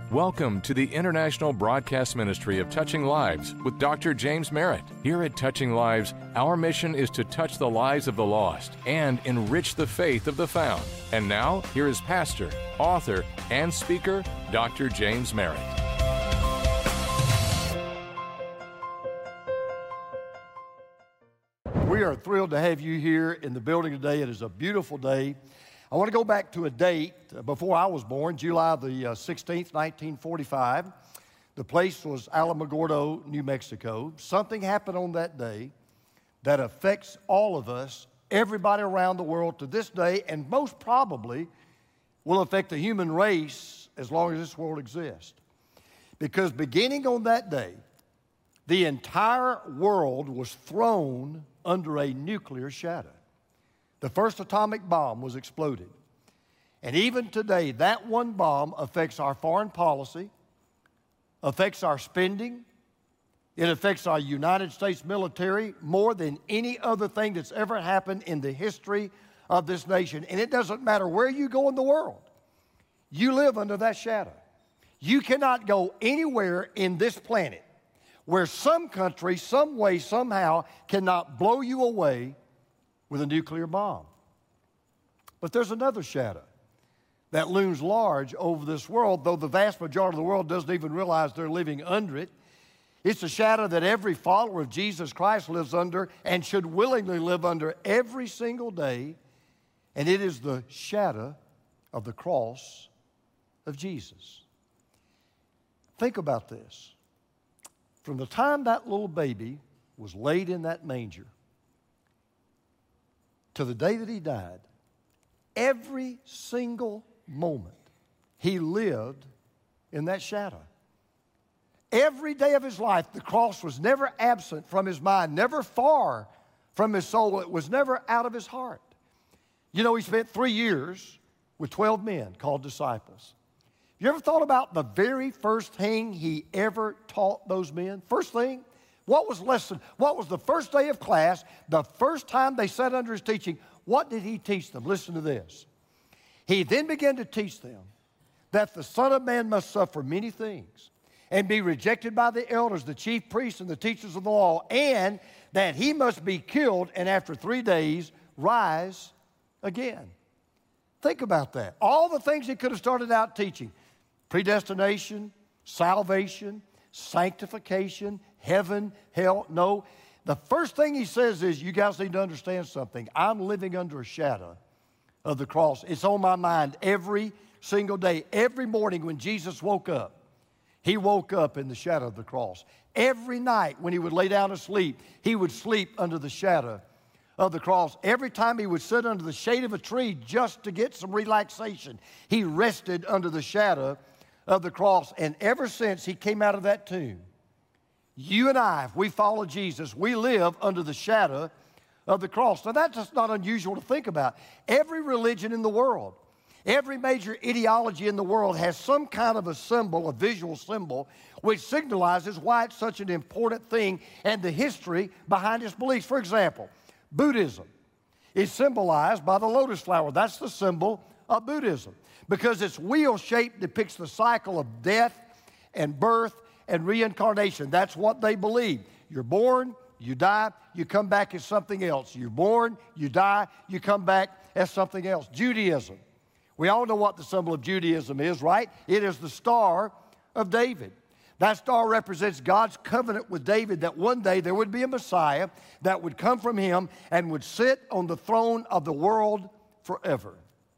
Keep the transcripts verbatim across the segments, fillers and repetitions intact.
Welcome to the International Broadcast Ministry of Touching Lives with Doctor James Merritt. Here at Touching Lives, our mission is to touch the lives of the lost and enrich the faith of the found. And now, here is pastor, author, and speaker, Doctor James Merritt. We are thrilled to have you here in the building today. It is a beautiful day. I want to go back to a date before I was born, July the sixteenth, nineteen forty-five. The place was Alamogordo, New Mexico. Something happened on that day that affects all of us, everybody around the world to this day, and most probably will affect the human race as long as this world exists. Because beginning on that day, the entire world was thrown under a nuclear shadow. The first atomic bomb was exploded. And even today, that one bomb affects our foreign policy, affects our spending, it affects our United States military more than any other thing that's ever happened in the history of this nation. And it doesn't matter where you go in the world, you live under that shadow. You cannot go anywhere in this planet where some country, some way, somehow cannot blow you away with a nuclear bomb. But there's another shadow that looms large over this world, though the vast majority of the world doesn't even realize they're living under it. It's a shadow that every follower of Jesus Christ lives under and should willingly live under every single day, and it is the shadow of the cross of Jesus. Think about this. From the time that little baby was laid in that manger to the day that he died, every single moment he lived in that shadow. Every day of his life, the cross was never absent from his mind, never far from his soul. It was never out of his heart. You know, he spent three years with twelve men called disciples. You ever thought about the very first thing he ever taught those men? First thing, what was lesson? What was the first day of class, the first time they sat under his teaching? What did he teach them? Listen to this. He then began to teach them that the Son of Man must suffer many things and be rejected by the elders, the chief priests, and the teachers of the law, and that he must be killed and after three days rise again. Think about that. All the things he could have started out teaching: predestination, salvation, sanctification, heaven, hell. No, the first thing he says is, you guys need to understand something. I'm living under a shadow of the cross. It's on my mind every single day. Every morning when Jesus woke up, he woke up in the shadow of the cross. Every night when he would lay down to sleep, he would sleep under the shadow of the cross. Every time he would sit under the shade of a tree just to get some relaxation, he rested under the shadow of the cross. And ever since he came out of that tomb, you and I, if we follow Jesus, we live under the shadow of the cross. Now, that's just not unusual to think about. Every religion in the world, every major ideology in the world has some kind of a symbol, a visual symbol, which signalizes why it's such an important thing and the history behind its beliefs. For example, Buddhism is symbolized by the lotus flower. That's the symbol of Buddhism, because its wheel shape depicts the cycle of death and birth and reincarnation. That's what they believe. You're born, you die, you come back as something else. You're born, you die, you come back as something else. Judaism. We all know what the symbol of Judaism is, right? It is the Star of David. That star represents God's covenant with David that one day there would be a Messiah that would come from him and would sit on the throne of the world forever.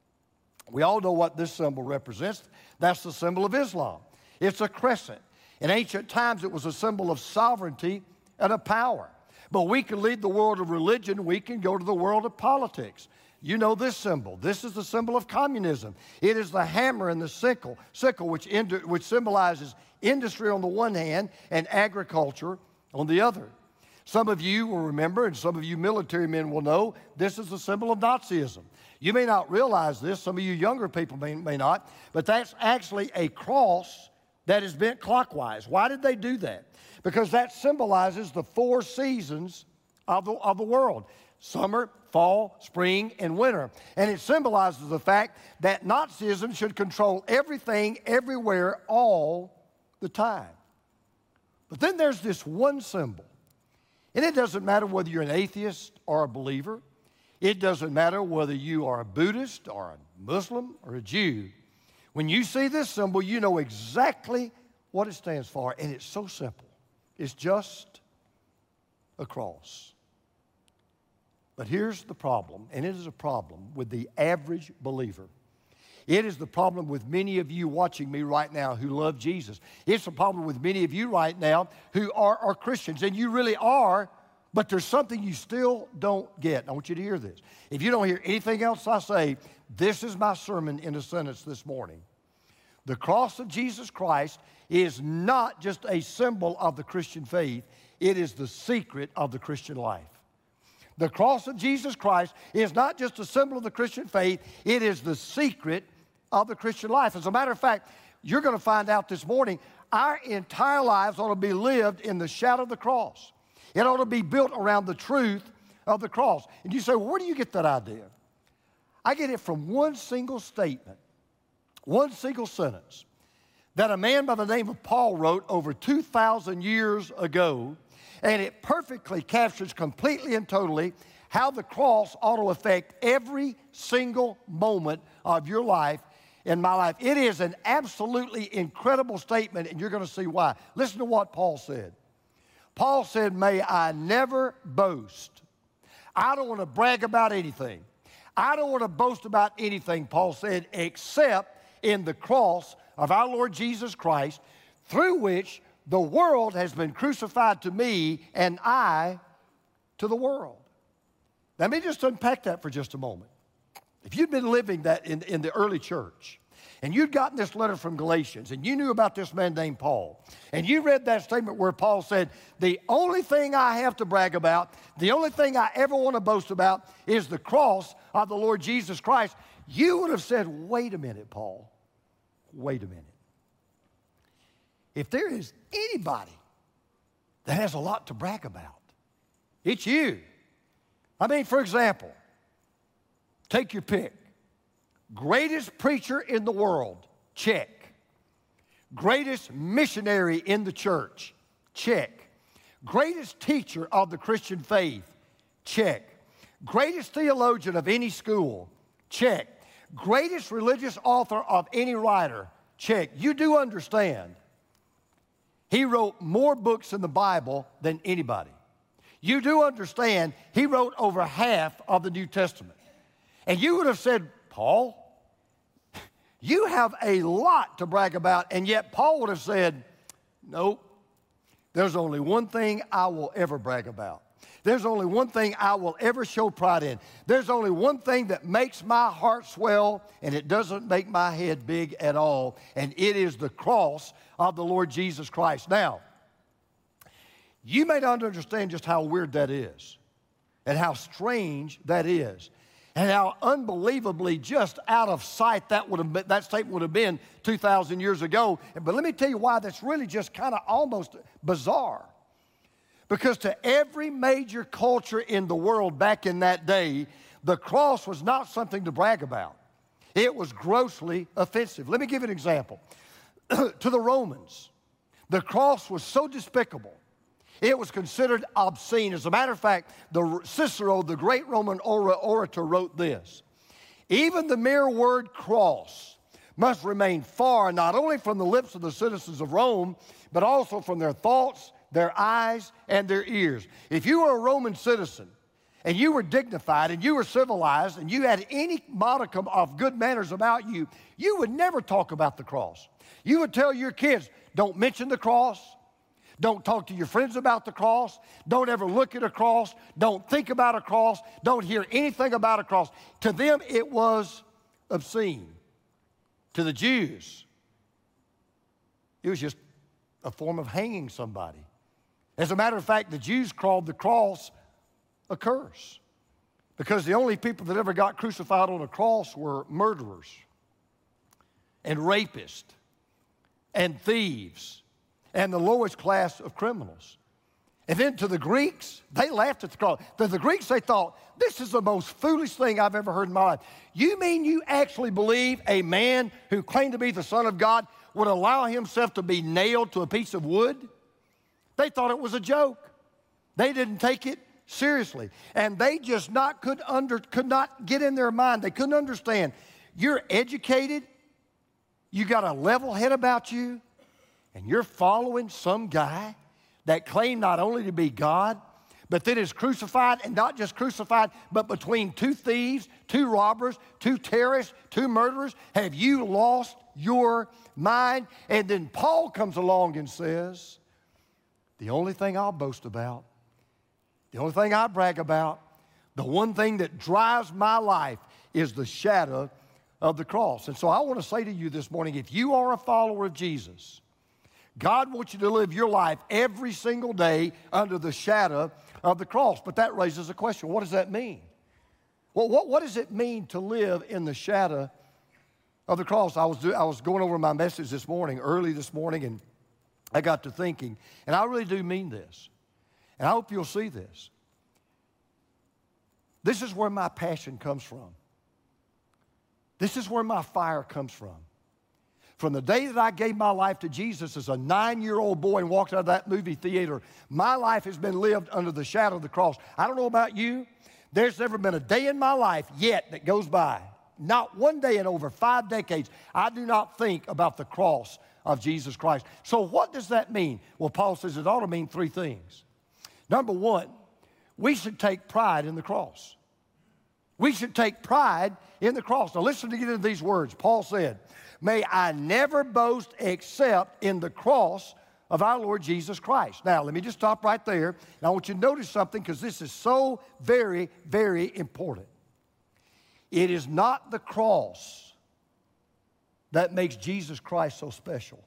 We all know what this symbol represents. That's the symbol of Islam. It's a crescent. In ancient times, it was a symbol of sovereignty and of power. But we can leave the world of religion. We can go to the world of politics. You know this symbol. This is the symbol of communism. It is the hammer and the sickle, sickle which, ind- which symbolizes industry on the one hand and agriculture on the other. Some of you will remember, and some of you military men will know, this is the symbol of Nazism. You may not realize this. Some of you younger people may, may not, but that's actually a cross that is bent clockwise. Why did they do that? Because that symbolizes the four seasons of the, of the world. Summer, fall, spring, and winter. And it symbolizes the fact that Nazism should control everything, everywhere, all the time. But then there's this one symbol. And it doesn't matter whether you're an atheist or a believer. It doesn't matter whether you are a Buddhist or a Muslim or a Jew. When you see this symbol, you know exactly what it stands for, and it's so simple. It's just a cross. But here's the problem, and it is a problem with the average believer. It is the problem with many of you watching me right now who love Jesus. It's the problem with many of you right now who are, are Christians, and you really are, but there's something you still don't get. I want you to hear this. If you don't hear anything else I say, this is my sermon in a sentence this morning. The cross of Jesus Christ is not just a symbol of the Christian faith. It is the secret of the Christian life. The cross of Jesus Christ is not just a symbol of the Christian faith. It is the secret of the Christian life. As a matter of fact, you're going to find out this morning, our entire lives ought to be lived in the shadow of the cross. It ought to be built around the truth of the cross. And you say, well, where do you get that idea? I get it from one single statement, one single sentence that a man by the name of Paul wrote over two thousand years ago, and it perfectly captures completely and totally how the cross ought to affect every single moment of your life and my life. It is an absolutely incredible statement, and you're going to see why. Listen to what Paul said. Paul said, may I never boast. I don't want to brag about anything. I don't want to boast about anything, Paul said, except in the cross of our Lord Jesus Christ, through which the world has been crucified to me and I to the world. Let me just unpack that for just a moment. If you'd been living that in, in the early church, and you'd gotten this letter from Galatians, and you knew about this man named Paul, and you read that statement where Paul said, the only thing I have to brag about, the only thing I ever want to boast about is the cross of the Lord Jesus Christ, you would have said, wait a minute, Paul, wait a minute. If there is anybody that has a lot to brag about, it's you. I mean, for example, take your pick. Greatest preacher in the world, check. Greatest missionary in the church, check. Greatest teacher of the Christian faith, check. Greatest theologian of any school, check. Greatest religious author of any writer, check. You do understand, he wrote more books in the Bible than anybody. You do understand, he wrote over half of the New Testament. And you would have said, Paul, you have a lot to brag about, and yet Paul would have said, nope, there's only one thing I will ever brag about. There's only one thing I will ever show pride in. There's only one thing that makes my heart swell, and it doesn't make my head big at all, and it is the cross of the Lord Jesus Christ. Now, you may not understand just how weird that is, and how strange that is, and how unbelievably just out of sight that would have been, that statement would have been two thousand years ago. But let me tell you why that's really just kind of almost bizarre. Because to every major culture in the world back in that day, the cross was not something to brag about. It was grossly offensive. Let me give you an example. To the Romans, the cross was so despicable, it was considered obscene. As a matter of fact, the Cicero, the great Roman orator, wrote this: even the mere word cross must remain far, not only from the lips of the citizens of Rome, but also from their thoughts, their eyes, and their ears. If you were a Roman citizen, and you were dignified, and you were civilized, and you had any modicum of good manners about you, you would never talk about the cross. You would tell your kids, don't mention the cross. Don't talk to your friends about the cross. Don't ever look at a cross. Don't think about a cross. Don't hear anything about a cross. To them, it was obscene. To the Jews, it was just a form of hanging somebody. As a matter of fact, the Jews called the cross a curse, because the only people that ever got crucified on a cross were murderers and rapists and thieves and the lowest class of criminals. And then to the Greeks, they laughed at the cross. To the Greeks, they thought, this is the most foolish thing I've ever heard in my life. You mean you actually believe a man who claimed to be the Son of God would allow himself to be nailed to a piece of wood? They thought it was a joke. They didn't take it seriously. And they just not could, under, could not get in their mind. They couldn't understand. You're educated. You got a level head about you. And you're following some guy that claimed not only to be God, but then is crucified, and not just crucified, but between two thieves, two robbers, two terrorists, two murderers. Have you lost your mind? And then Paul comes along and says, the only thing I'll boast about, the only thing I brag about, the one thing that drives my life is the shadow of the cross. And so I want to say to you this morning, if you are a follower of Jesus, God wants you to live your life every single day under the shadow of the cross. But that raises a question. What does that mean? Well, what, what does it mean to live in the shadow of the cross? I was, do, I was going over my message this morning, early this morning, and I got to thinking, and I really do mean this, and I hope you'll see this. This is where my passion comes from. This is where my fire comes from. From the day that I gave my life to Jesus as a nine-year-old boy and walked out of that movie theater, my life has been lived under the shadow of the cross. I don't know about you. There's never been a day in my life yet that goes by, not one day in over five decades, I do not think about the cross of Jesus Christ. So what does that mean? Well, Paul says it ought to mean three things. Number one, we should take pride in the cross. We should take pride in the cross. Now listen to get into these words. Paul said, may I never boast except in the cross of our Lord Jesus Christ. Now, let me just stop right there. Now, I want you to notice something because this is so very, very important. It is not the cross that makes Jesus Christ so special.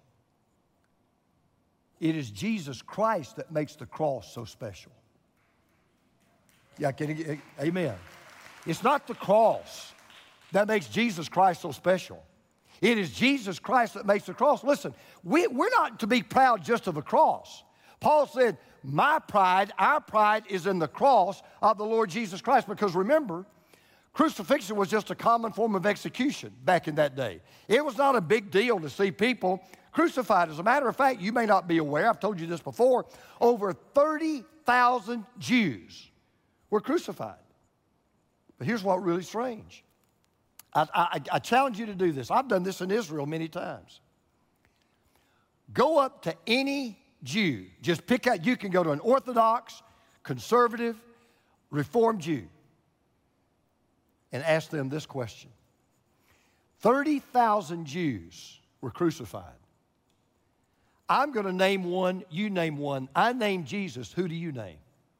It is Jesus Christ that makes the cross so special. Yeah, can you, amen. It's not the cross that makes Jesus Christ so special. It is Jesus Christ that makes the cross. Listen, we, we're not to be proud just of the cross. Paul said, my pride, our pride is in the cross of the Lord Jesus Christ. Because remember, crucifixion was just a common form of execution back in that day. It was not a big deal to see people crucified. As a matter of fact, you may not be aware, I've told you this before, over thirty thousand Jews were crucified. But here's what's really strange. I, I, I challenge you to do this. I've done this in Israel many times. Go up to any Jew. Just pick out, you can go to an Orthodox, conservative, Reformed Jew and ask them this question. thirty thousand Jews were crucified. I'm going to name one, you name one. I name Jesus. Who do you name?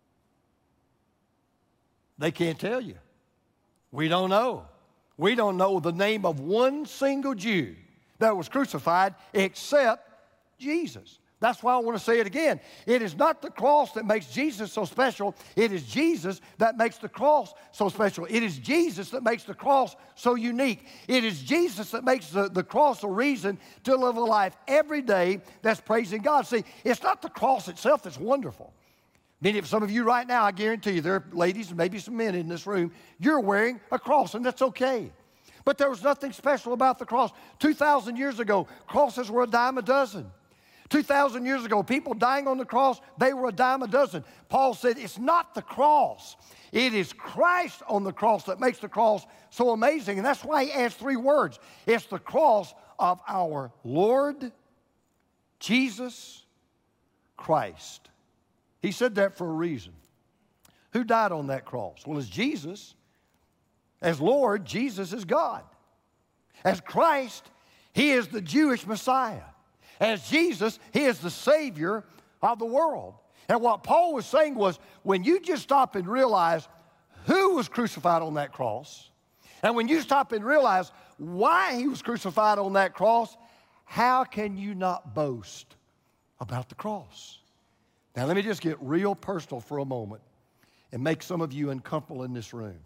They can't tell you. We don't know. We don't know the name of one single Jew that was crucified except Jesus. That's why I want to say it again. It is not the cross that makes Jesus so special. It is Jesus that makes the cross so special. It is Jesus that makes the cross so unique. It is Jesus that makes the, the cross a reason to live a life every day that's praising God. See, it's not the cross itself that's wonderful. Many of some of you right now, I guarantee you, there are ladies and maybe some men in this room, you're wearing a cross, and that's okay. But there was nothing special about the cross. two thousand years ago, crosses were a dime a dozen. two thousand years ago, people dying on the cross, they were a dime a dozen. Paul said it's not the cross. It is Christ on the cross that makes the cross so amazing. And that's why he adds three words. It's the cross of our Lord Jesus Christ. He said that for a reason. Who died on that cross? Well, as Jesus, as Lord, Jesus is God. As Christ, he is the Jewish Messiah. As Jesus, he is the Savior of the world. And what Paul was saying was, when you just stop and realize who was crucified on that cross, and when you stop and realize why he was crucified on that cross, how can you not boast about the cross? Now, let me just get real personal for a moment and make some of you uncomfortable in this room.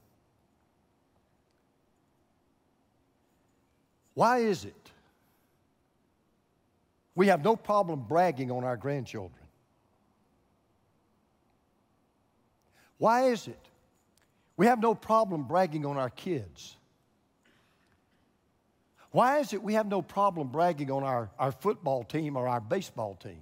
Why is it we have no problem bragging on our grandchildren? Why is it we have no problem bragging on our kids? Why is it we have no problem bragging on our, our football team or our baseball team?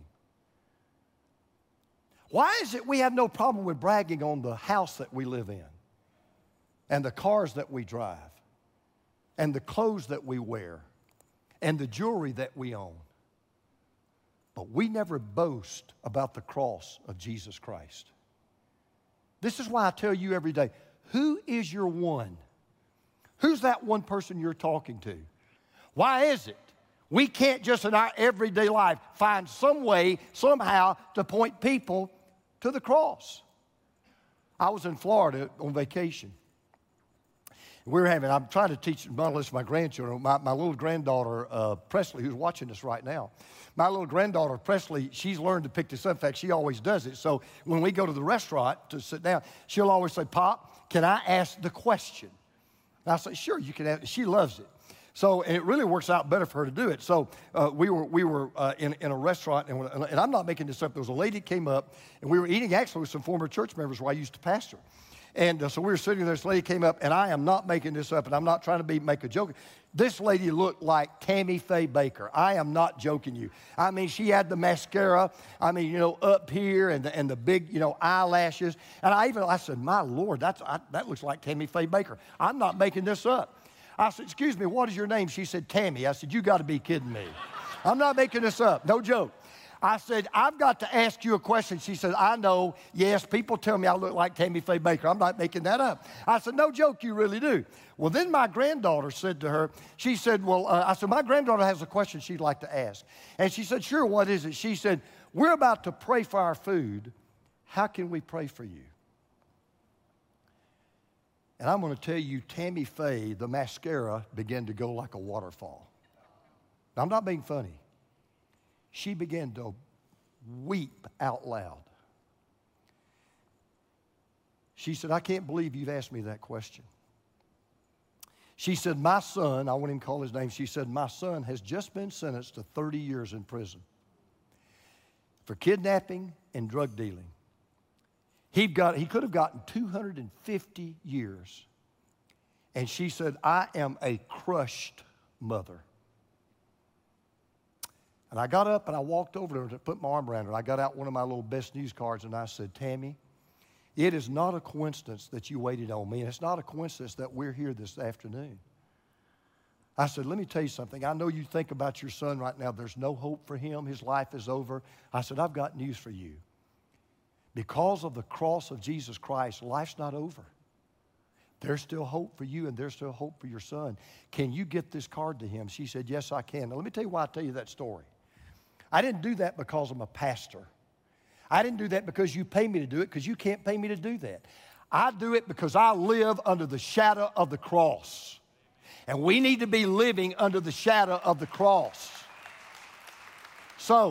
Why is it we have no problem with bragging on the house that we live in and the cars that we drive and the clothes that we wear and the jewelry that we own? But we never boast about the cross of Jesus Christ. This is why I tell you every day, who is your one? Who's that one person you're talking to? Why is it we can't just in our everyday life find some way, somehow, to point people to the cross? I was in Florida on vacation. We were having, I'm trying to teach my list of my grandchildren. My, my little granddaughter, uh, Presley, who's watching this right now. My little granddaughter, Presley, she's learned to pick this up. In fact, she always does it. So when we go to the restaurant to sit down, she'll always say, Pop, can I ask the question? And I say, sure, you can ask. She loves it. So, and it really works out better for her to do it. So uh, we were, we were uh, in, in a restaurant, and, and I'm not making this up. There was a lady that came up, and we were eating actually with some former church members where I used to pastor. And uh, so we were sitting there, this lady came up, and I am not making this up, and I'm not trying to be make a joke. This lady looked like Tammy Faye Baker. I am not joking you. I mean, she had the mascara, I mean, you know, up here, and the, and the big, you know, eyelashes. And I even, I said, my Lord, that's, I, that looks like Tammy Faye Baker. I'm not making this up. I said, excuse me, what is your name? She said, Tammy. I said, you got to be kidding me. I'm not making this up, no joke. I said, I've got to ask you a question. She said, I know, yes, people tell me I look like Tammy Faye Baker. I'm not making that up. I said, no joke, you really do. Well, then my granddaughter said to her, she said, well, uh, I said, my granddaughter has a question she'd like to ask. And she said, sure, what is it? She said, we're about to pray for our food. How can we pray for you? And I'm going to tell you, Tammy Faye, the mascara began to go like a waterfall. Now, I'm not being funny. She began to weep out loud. She said, I can't believe you've asked me that question. She said, my son, I won't even call his name, she said, my son has just been sentenced to thirty years in prison for kidnapping and drug dealing. He got, he could have gotten two hundred fifty years. And she said, I am a crushed mother. And I got up and I walked over to her to put my arm around her. I got out one of my little best news cards and I said, Tammy, it is not a coincidence that you waited on me. And it's not a coincidence that we're here this afternoon. I said, let me tell you something. I know you think about your son right now. There's no hope for him. His life is over. I said, I've got news for you. Because of the cross of Jesus Christ, life's not over. There's still hope for you and there's still hope for your son. Can you get this card to him? She said, yes, I can. Now, let me tell you why I tell you that story. I didn't do that because I'm a pastor. I didn't do that because you pay me to do it, because you can't pay me to do that. I do it because I live under the shadow of the cross. And we need to be living under the shadow of the cross. So,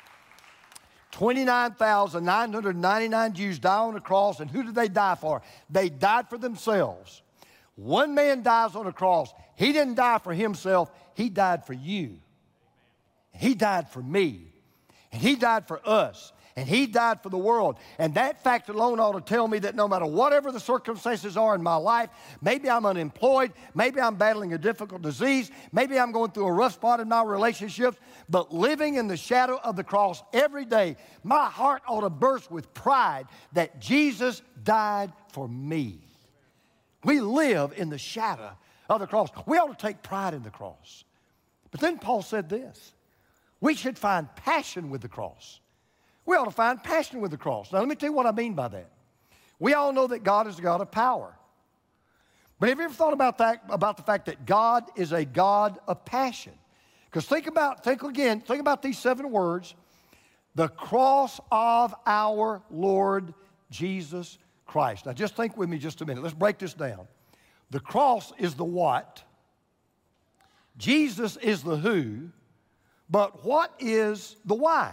twenty-nine thousand nine hundred ninety-nine Jews die on the cross, and who did they die for? They died for themselves. One man dies on the cross. He didn't die for himself. He died for you. He died for me. And he died for us. And he died for the world. And that fact alone ought to tell me that no matter whatever the circumstances are in my life, maybe I'm unemployed, maybe I'm battling a difficult disease, maybe I'm going through a rough spot in my relationships, but living in the shadow of the cross every day, my heart ought to burst with pride that Jesus died for me. We live in the shadow of the cross. We ought to take pride in the cross. But then Paul said this, we should find passion with the cross. We ought to find passion with the cross. Now, let me tell you what I mean by that. We all know that God is a God of power. But have you ever thought about that, about the fact that God is a God of passion? Because think about, think again, think about these seven words. The cross of our Lord Jesus Christ. Now, just think with me just a minute. Let's break this down. The cross is the what. Jesus is the who. But what is the why?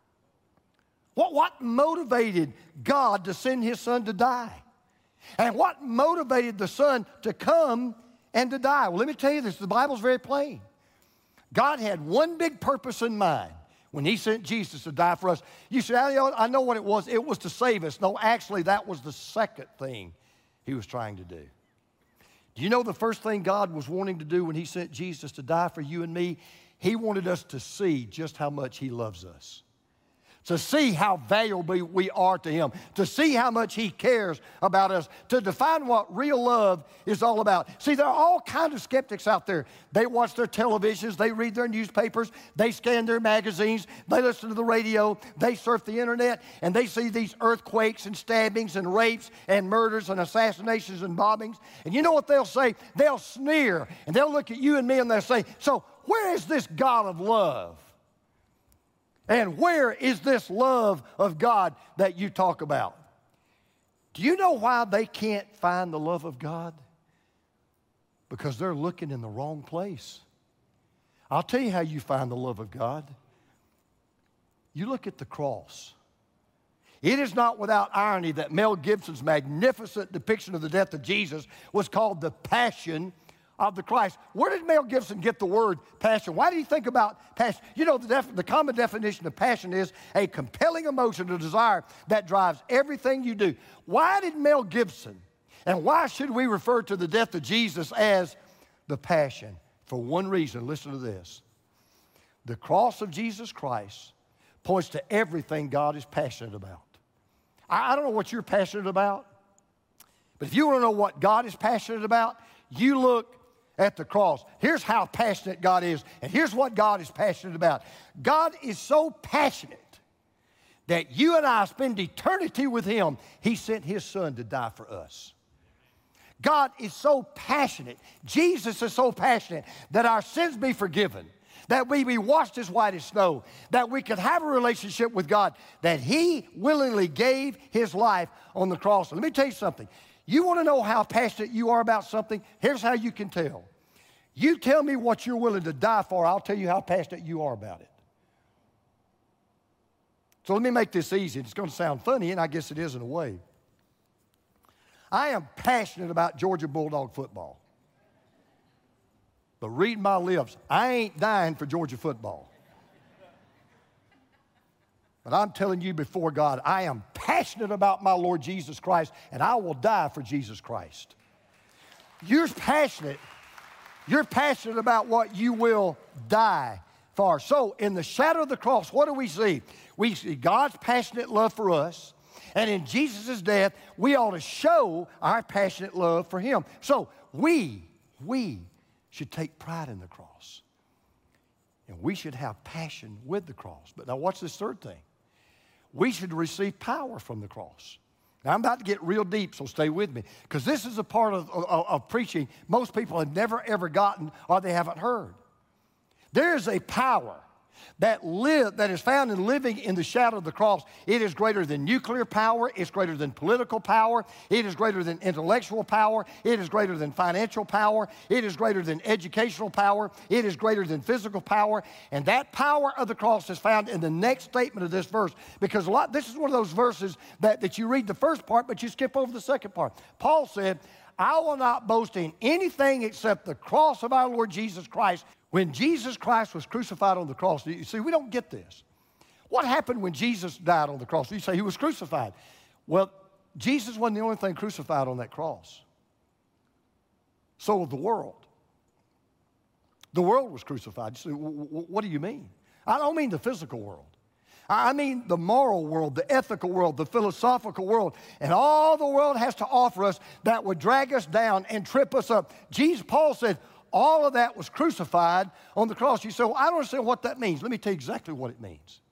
What, what motivated God to send his son to die? And what motivated the son to come and to die? Well, let me tell you this. The Bible's very plain. God had one big purpose in mind when he sent Jesus to die for us. You say, I know, I know what it was. It was to save us. No, actually, that was the second thing he was trying to do. Do you know the first thing God was wanting to do when he sent Jesus to die for you and me? He wanted us to see just how much he loves us, to see how valuable we are to him, to see how much he cares about us, to define what real love is all about. See, there are all kinds of skeptics out there. They watch their televisions, they read their newspapers, they scan their magazines, they listen to the radio, they surf the internet, and they see these earthquakes and stabbings and rapes and murders and assassinations and bombings. And you know what they'll say? They'll sneer, and they'll look at you and me and they'll say, so where is this God of love? And where is this love of God that you talk about? Do you know why they can't find the love of God? Because they're looking in the wrong place. I'll tell you how you find the love of God. You look at the cross. It is not without irony that Mel Gibson's magnificent depiction of the death of Jesus was called the Passion of the Christ. Where did Mel Gibson get the word passion? Why do you think about passion? You know, the, def the common definition of passion is a compelling emotion, a desire that drives everything you do. Why did Mel Gibson, and why should we refer to the death of Jesus as the passion? For one reason, listen to this. The cross of Jesus Christ points to everything God is passionate about. I, I don't know what you're passionate about, but if you want to know what God is passionate about, you look at the cross. Here's how passionate God is, and here's what God is passionate about. God is so passionate that you and I spend eternity with him. He sent his son to die for us. God is so passionate. Jesus is so passionate that our sins be forgiven, that we be washed as white as snow, that we could have a relationship with God, that he willingly gave his life on the cross. And let me tell you something. You want to know how passionate you are about something? Here's how you can tell. You tell me what you're willing to die for, I'll tell you how passionate you are about it. So let me make this easy. It's going to sound funny, and I guess it is in a way. I am passionate about Georgia Bulldog football. But read my lips, I ain't dying for Georgia football. But I'm telling you before God, I am passionate about my Lord Jesus Christ, and I will die for Jesus Christ. You're passionate. You're passionate about what you will die for. So in the shadow of the cross, what do we see? We see God's passionate love for us, and in Jesus' death, we ought to show our passionate love for him. So we, we should take pride in the cross, and we should have passion with the cross. But now watch this third thing. We should receive power from the cross. Now, I'm about to get real deep, so stay with me, because this is a part of, of, of preaching most people have never, ever gotten or they haven't heard. There is a power that, live, that is found in living in the shadow of the cross. It is greater than nuclear power. It's greater than political power. It is greater than intellectual power. It is greater than financial power. It is greater than educational power. It is greater than physical power. And that power of the cross is found in the next statement of this verse, because a lot, this is one of those verses that, that you read the first part, but you skip over the second part. Paul said, I will not boast in anything except the cross of our Lord Jesus Christ. When Jesus Christ was crucified on the cross, you see, we don't get this. What happened when Jesus died on the cross? You say he was crucified. Well, Jesus wasn't the only thing crucified on that cross. So was the world. The world was crucified. You say, what do you mean? I don't mean the physical world. I mean the moral world, the ethical world, the philosophical world, and all the world has to offer us that would drag us down and trip us up. Jesus, Paul said, all of that was crucified on the cross. You say, well, I don't understand what that means. Let me tell you exactly what it means.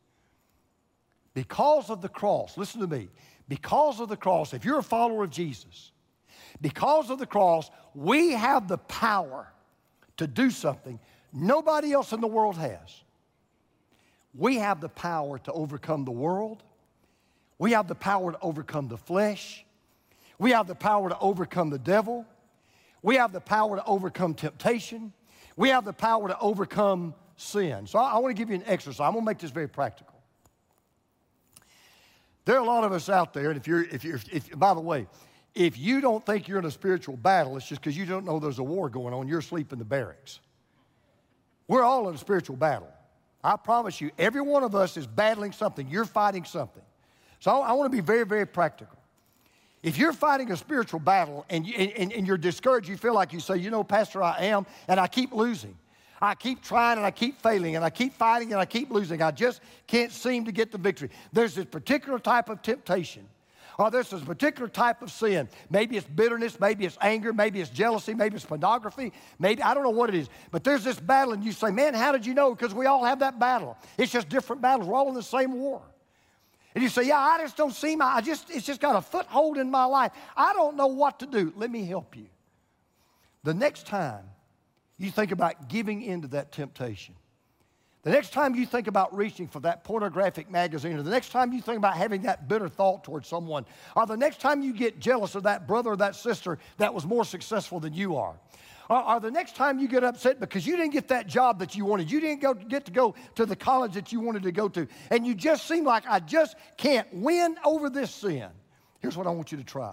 Because of the cross, listen to me, because of the cross, if you're a follower of Jesus, because of the cross, we have the power to do something nobody else in the world has. We have the power to overcome the world. We have the power to overcome the flesh. We have the power to overcome the devil. We have the power to overcome temptation. We have the power to overcome sin. So I, I want to give you an exercise. I'm going to make this very practical. There are a lot of us out there, and if you're, if you're, if, if, by the way, if you don't think you're in a spiritual battle, it's just because you don't know there's a war going on. You're asleep in the barracks. We're all in a spiritual battle. I promise you, every one of us is battling something. You're fighting something. So I, I want to be very, very practical. If you're fighting a spiritual battle and, you, and, and you're discouraged, you feel like you say, you know, Pastor, I am, and I keep losing. I keep trying and I keep failing and I keep fighting and I keep losing. I just can't seem to get the victory. There's this particular type of temptation. Or there's this particular type of sin. Maybe it's bitterness, maybe it's anger, maybe it's jealousy, maybe it's pornography, maybe, I don't know what it is. But there's this battle and you say, man, how did you know? Because we all have that battle. It's just different battles. We're all in the same war. And you say, yeah, I just don't see my, I just, it's just got a foothold in my life. I don't know what to do. Let me help you. The next time you think about giving into that temptation, the next time you think about reaching for that pornographic magazine, or the next time you think about having that bitter thought towards someone, or the next time you get jealous of that brother or that sister that was more successful than you are, or, or the next time you get upset because you didn't get that job that you wanted, you didn't go, get to go to the college that you wanted to go to, and you just seem like, I just can't win over this sin. Here's what I want you to try.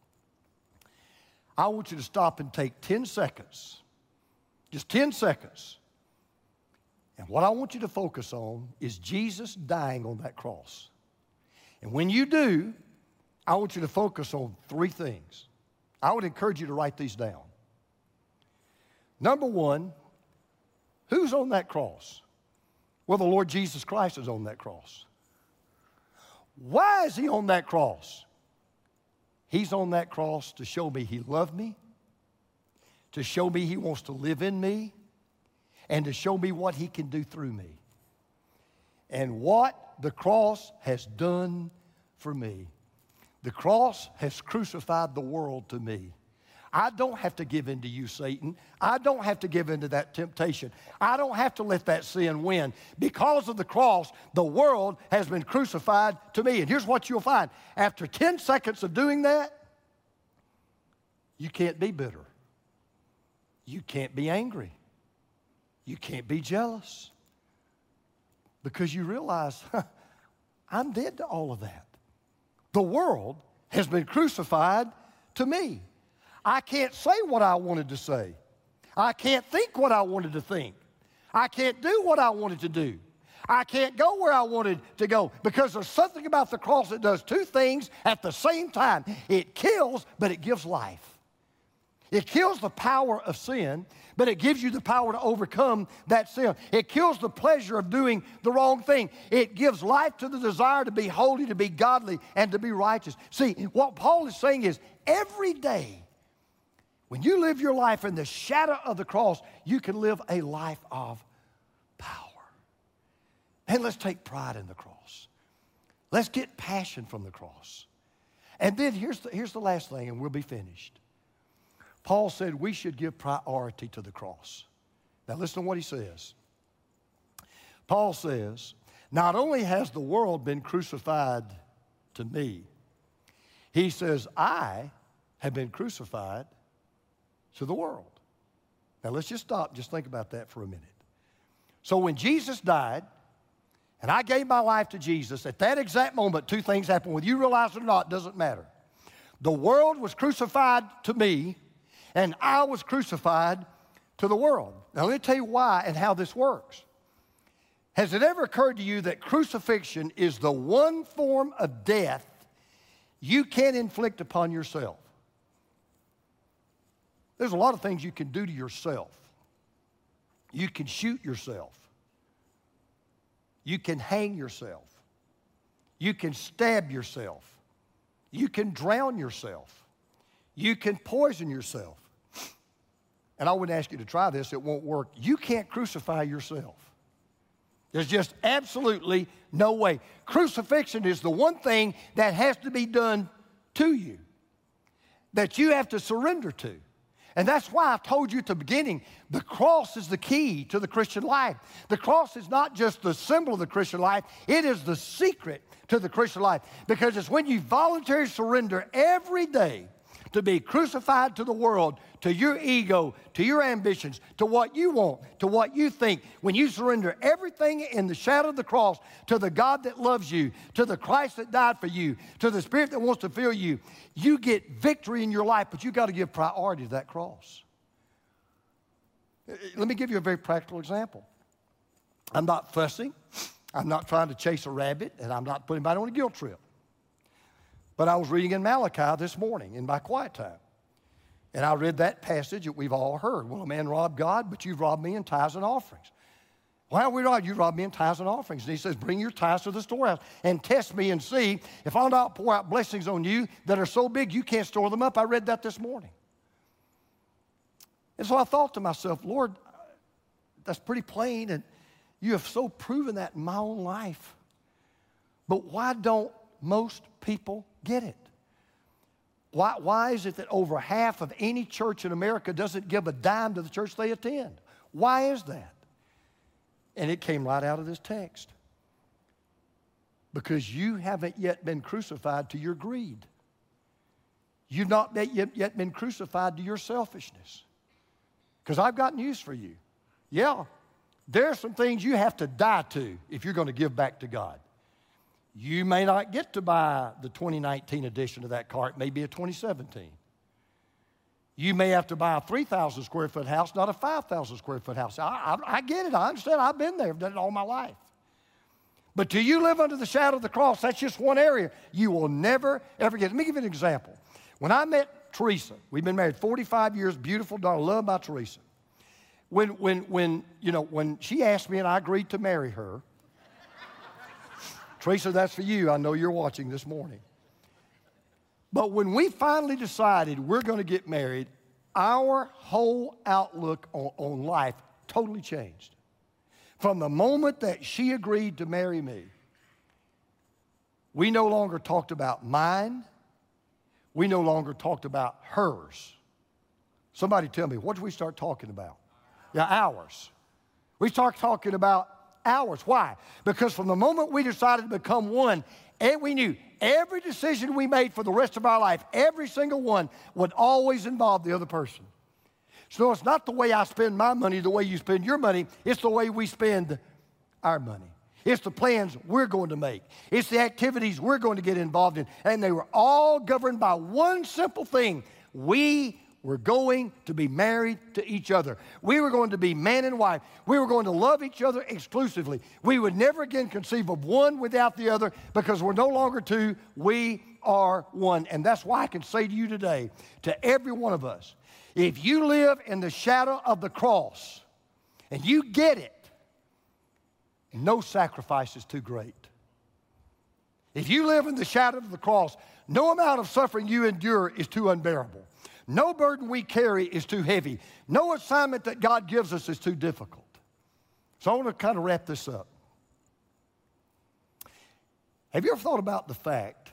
I want you to stop and take ten seconds, just ten seconds. And what I want you to focus on is Jesus dying on that cross. And when you do, I want you to focus on three things. I would encourage you to write these down. Number one, who's on that cross? Well, the Lord Jesus Christ is on that cross. Why is he on that cross? He's on that cross to show me he loved me, to show me he wants to live in me, and to show me what he can do through me. And what the cross has done for me. The cross has crucified the world to me. I don't have to give in to you, Satan. I don't have to give in to that temptation. I don't have to let that sin win. Because of the cross, the world has been crucified to me. And here's what you'll find. After ten seconds of doing that, you can't be bitter. You can't be angry. You can't be jealous, because you realize, huh, I'm dead to all of that. The world has been crucified to me. I can't say what I wanted to say. I can't think what I wanted to think. I can't do what I wanted to do. I can't go where I wanted to go, because there's something about the cross that does two things at the same time. It kills, but it gives life. It kills the power of sin, but it gives you the power to overcome that sin. It kills the pleasure of doing the wrong thing. It gives life to the desire to be holy, to be godly, and to be righteous. See, what Paul is saying is every day, when you live your life in the shadow of the cross, you can live a life of power. And let's take pride in the cross. Let's get passion from the cross. And then here's the, here's the last thing, and we'll be finished. Paul said we should give priority to the cross. Now listen to what he says. Paul says, not only has the world been crucified to me, he says, I have been crucified to the world. Now let's just stop, just think about that for a minute. So when Jesus died, and I gave my life to Jesus, at that exact moment, two things happened. Whether you realize it or not, doesn't matter. The world was crucified to me, and I was crucified to the world. Now, let me tell you why and how this works. Has it ever occurred to you that crucifixion is the one form of death you can inflict upon yourself? There's a lot of things you can do to yourself. You can shoot yourself. You can hang yourself. You can stab yourself. You can drown yourself. You can poison yourself. And I wouldn't ask you to try this, it won't work. You can't crucify yourself. There's just absolutely no way. Crucifixion is the one thing that has to be done to you, that you have to surrender to. And that's why I told you at the beginning, the cross is the key to the Christian life. The cross is not just the symbol of the Christian life, it is the secret to the Christian life. Because it's when you voluntarily surrender every day to be crucified to the world, to your ego, to your ambitions, to what you want, to what you think. When you surrender everything in the shadow of the cross to the God that loves you, to the Christ that died for you, to the Spirit that wants to fill you, you get victory in your life, but you got to give priority to that cross. Let me give you a very practical example. I'm not fussing. I'm not trying to chase a rabbit, and I'm not putting anybody on a guilt trip. But I was reading in Malachi this morning in my quiet time. And I read that passage that we've all heard. Well, a man robbed God, but you've robbed me in tithes and offerings. Why are we robbed? You robbed me in tithes and offerings. And he says, bring your tithes to the storehouse and test me and see if I'll not pour out blessings on you that are so big you can't store them up. I read that this morning. And so I thought to myself, Lord, that's pretty plain, and you have so proven that in my own life. But why don't most people get it? Why, why is it that over half of any church in America doesn't give a dime to the church they attend? Why is that? And it came right out of this text. Because you haven't yet been crucified to your greed. You've not yet been crucified to your selfishness. Because I've got news for you. Yeah, there are some things you have to die to if you're going to give back to God. You may not get to buy the twenty nineteen edition of that car. It may be a twenty seventeen. You may have to buy a three thousand square foot house, not a five thousand square foot house. I, I, I get it. I understand. I've been there. I've done it all my life. But till you live under the shadow of the cross, that's just one area you will never, ever get. Let me give you an example. When I met Teresa, we've been married forty-five years, beautiful daughter, love my Teresa. When, when, when, you know, when she asked me and I agreed to marry her, Teresa, that's for you. I know you're watching this morning. But when we finally decided we're going to get married, our whole outlook on, on life totally changed. From the moment that she agreed to marry me, we no longer talked about mine. We no longer talked about hers. Somebody tell me, what did we start talking about? Yeah, ours. We start talking about ours. Why? Because from the moment we decided to become one, and we knew every decision we made for the rest of our life, every single one, would always involve the other person. So it's not the way I spend my money, the way you spend your money. It's the way we spend our money. It's the plans we're going to make. It's the activities we're going to get involved in. And they were all governed by one simple thing. We were going to be married to each other. We were going to be man and wife. We were going to love each other exclusively. We would never again conceive of one without the other because we're no longer two. We are one. And that's why I can say to you today, to every one of us, if you live in the shadow of the cross and you get it, no sacrifice is too great. If you live in the shadow of the cross, no amount of suffering you endure is too unbearable. No burden we carry is too heavy. No assignment that God gives us is too difficult. So I want to kind of wrap this up. Have you ever thought about the fact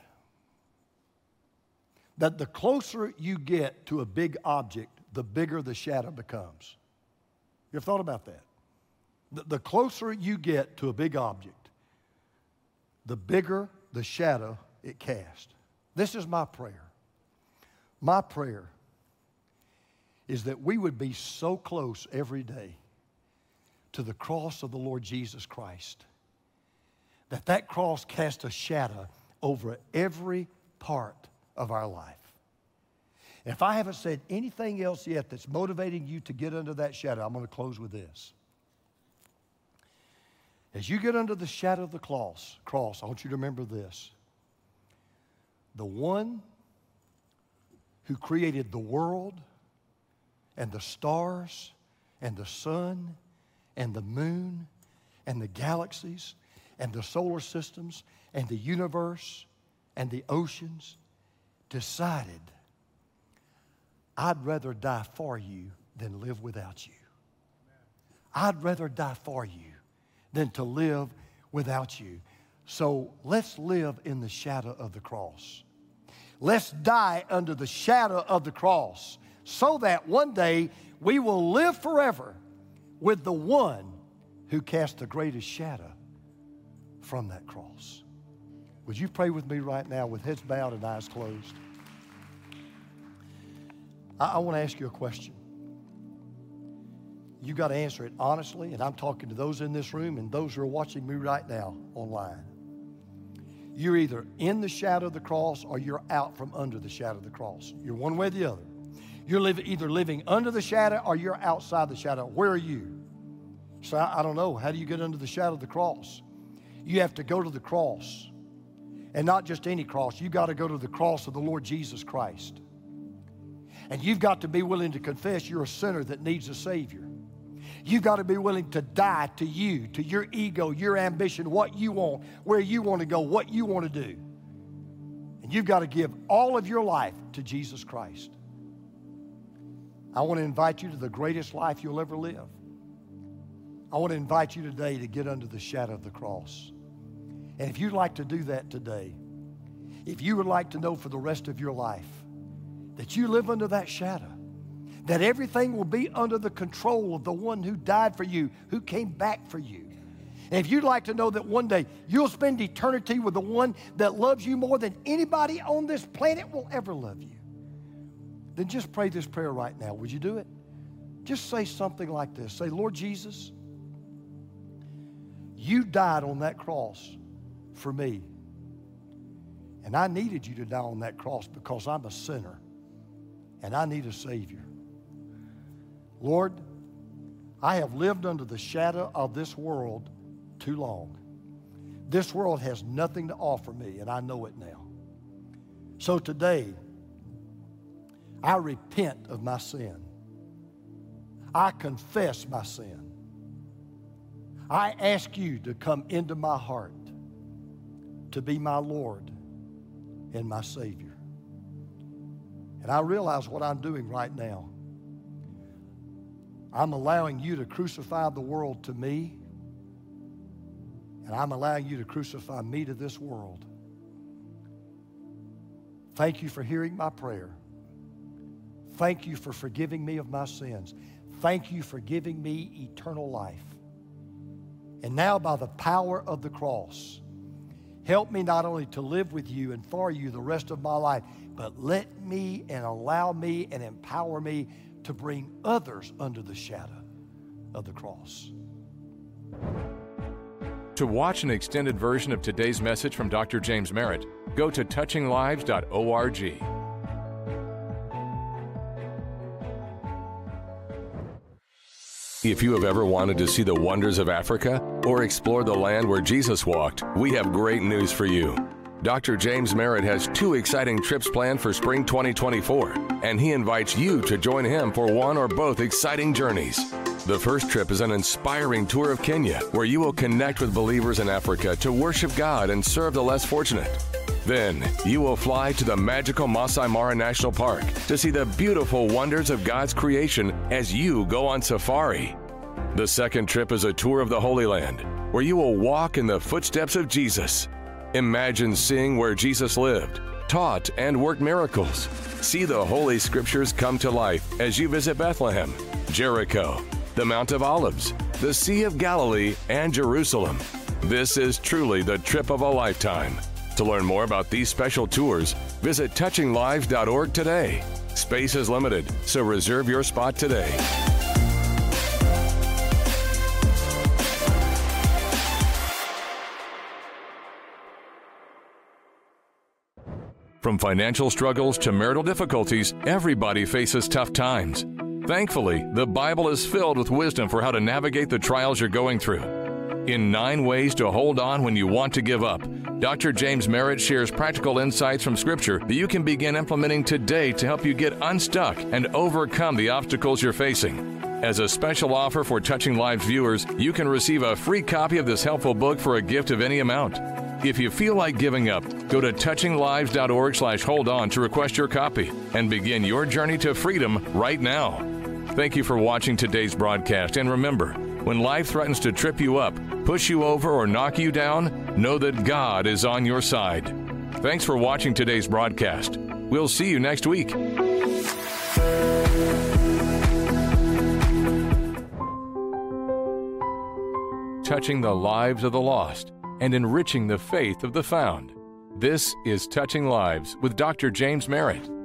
that the closer you get to a big object, the bigger the shadow becomes? You ever thought about that? The, the closer you get to a big object, the bigger the shadow it casts. This is my prayer. My prayer is that we would be so close every day to the cross of the Lord Jesus Christ that that cross casts a shadow over every part of our life. And if I haven't said anything else yet that's motivating you to get under that shadow, I'm going to close with this. As you get under the shadow of the cross, cross, I want you to remember this. The one who created the world and the stars and the sun and the moon and the galaxies and the solar systems and the universe and the oceans decided, I'd rather die for you than live without you. I'd rather die for you than to live without you. So let's live in the shadow of the cross. Let's die under the shadow of the cross so that one day we will live forever with the one who cast the greatest shadow from that cross. Would you pray with me right now with heads bowed and eyes closed? I, I want to ask you a question. You got to answer it honestly, and I'm talking to those in this room and those who are watching me right now online. You're either in the shadow of the cross or you're out from under the shadow of the cross. You're one way or the other. You're live, either living under the shadow or you're outside the shadow. Where are you? So I, I don't know. How do you get under the shadow of the cross? You have to go to the cross. And not just any cross. You've got to go to the cross of the Lord Jesus Christ. And you've got to be willing to confess you're a sinner that needs a Savior. You've got to be willing to die to you, to your ego, your ambition, what you want, where you want to go, what you want to do. And you've got to give all of your life to Jesus Christ. I want to invite you to the greatest life you'll ever live. I want to invite you today to get under the shadow of the cross. And if you'd like to do that today, if you would like to know for the rest of your life that you live under that shadow, that everything will be under the control of the one who died for you, who came back for you. And if you'd like to know that one day you'll spend eternity with the one that loves you more than anybody on this planet will ever love you, then just pray this prayer right now. Would you do it? Just say something like this. Say, Lord Jesus, you died on that cross for me. And I needed you to die on that cross because I'm a sinner and I need a Savior. Lord, I have lived under the shadow of this world too long. This world has nothing to offer me, and I know it now. So today, I repent of my sin. I confess my sin. I ask you to come into my heart to be my Lord and my Savior. And I realize what I'm doing right now. I'm allowing you to crucify the world to me, and I'm allowing you to crucify me to this world. Thank you for hearing my prayer. Thank you for forgiving me of my sins. Thank you for giving me eternal life. And now, by the power of the cross, help me not only to live with you and for you the rest of my life, but let me and allow me and empower me to bring others under the shadow of the cross. To watch an extended version of today's message from Doctor James Merritt, go to touching lives dot org. If you have ever wanted to see the wonders of Africa or explore the land where Jesus walked, we have great news for you. Doctor James Merritt has two exciting trips planned for spring twenty twenty-four, and he invites you to join him for one or both exciting journeys. The first trip is an inspiring tour of Kenya, where you will connect with believers in Africa to worship God and serve the less fortunate. Then, you will fly to the magical Masai Mara National Park to see the beautiful wonders of God's creation as you go on safari. The second trip is a tour of the Holy Land, where you will walk in the footsteps of Jesus. Imagine seeing where Jesus lived, taught, and worked miracles. See the Holy Scriptures come to life as you visit Bethlehem, Jericho, the Mount of Olives, the Sea of Galilee, and Jerusalem. This is truly the trip of a lifetime. To learn more about these special tours, visit touching lives dot org today. Space is limited, so reserve your spot today. From financial struggles to marital difficulties, everybody faces tough times. Thankfully, the Bible is filled with wisdom for how to navigate the trials you're going through. In Nine Ways to Hold On When You Want to Give Up, Doctor James Merritt shares practical insights from Scripture that you can begin implementing today to help you get unstuck and overcome the obstacles you're facing. As a special offer for Touching Lives viewers, you can receive a free copy of this helpful book for a gift of any amount. If you feel like giving up, go to touching lives dot org slash hold on to request your copy and begin your journey to freedom right now. Thank you for watching today's broadcast, and remember, when life threatens to trip you up, push you over, or knock you down, know that God is on your side. Thanks for watching today's broadcast. We'll see you next week. Touching the lives of the lost and enriching the faith of the found. This is Touching Lives with Doctor James Merritt.